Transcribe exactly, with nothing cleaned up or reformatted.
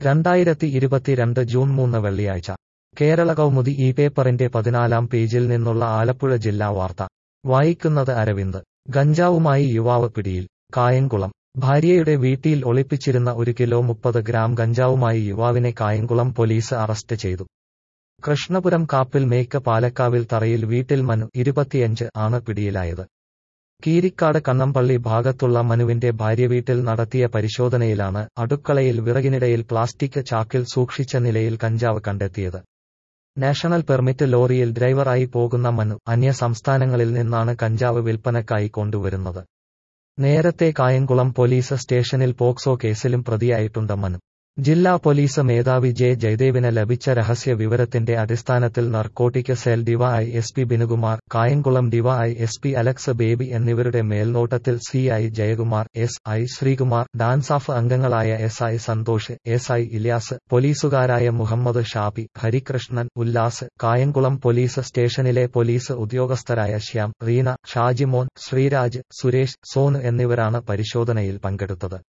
രണ്ടായിരത്തി ഇരുപത്തിരണ്ട് ജൂൺ മൂന്ന് വെള്ളിയാഴ്ച കേരള കൗമുദി ഈ പേപ്പറിന്റെ പതിനാലാം പേജിൽ നിന്നുള്ള ആലപ്പുഴ ജില്ലാ വാർത്ത വായിക്കുന്നത് അരവിന്ദ്. ഗഞ്ചാവുമായി യുവാവ് പിടിയിൽ. കായംകുളം. ഭാര്യയുടെ വീട്ടിൽ ഒളിപ്പിച്ചിരുന്ന ഒരു കിലോ മുപ്പത് ഗ്രാം ഗഞ്ചാവുമായി യുവാവിനെ കായംകുളം പോലീസ് അറസ്റ്റ് ചെയ്തു. കൃഷ്ണപുരം കാപ്പിൽ മേക്ക് പാലക്കാവിൽ തറയിൽ വീട്ടിൽ മനു, ഇരുപത്തിയഞ്ച്, ആണ് പിടിയിലായത്. കീരിക്കാട് കണ്ണമ്പള്ളി ഭാഗത്തുള്ള മനുവിന്റെ ഭാര്യവീട്ടിൽ നടത്തിയ പരിശോധനയിലാണ് അടുക്കളയിൽ വിറകിനിടയിൽ പ്ലാസ്റ്റിക് ചാക്കിൽ സൂക്ഷിച്ച നിലയിൽ കഞ്ചാവ് കണ്ടെത്തിയത്. നാഷണൽ പെർമിറ്റ് ലോറിയിൽ ഡ്രൈവറായി പോകുന്ന മനു അന്യ സംസ്ഥാനങ്ങളിൽ നിന്നാണ് കഞ്ചാവ് വിൽപ്പനക്കായി കൊണ്ടുവരുന്നത്. നേരത്തെ കായംകുളം പോലീസ് സ്റ്റേഷനിൽ പോക്സോ കേസിലും പ്രതിയായിട്ടുണ്ട് മനു. ജില്ലാ പോലീസ് മേധാവി ജെ ജയദേവിന് ലഭിച്ച രഹസ്യ വിവരത്തിന്റെ അടിസ്ഥാനത്തിൽ narcotic cell DY S P Binukumar, Kayamkulam DY S P Alex Baby എന്നിവരുടെ മേൽനോട്ടത്തിൽ C I Jayakumar, S I Sreekumar, DANSAF അംഗങ്ങളായ S I Santhosh, S I Ilyas, പോലീസുകാരായ മുഹമ്മദ് ഷാബി, ഹരികൃഷ്ണൻ, ഉല്ലാസ്, കായംകുളം പോലീസ് സ്റ്റേഷനിലെ പോലീസ് ഉദ്യോഗസ്ഥരായ ശ്യാം, റീന, ഷാജിമോൻ, ശ്രീരാജ്, സുരേഷ്, സോനു എന്നിവരാണ് പരിശോധനയിൽ പങ്കെടുത്തത്.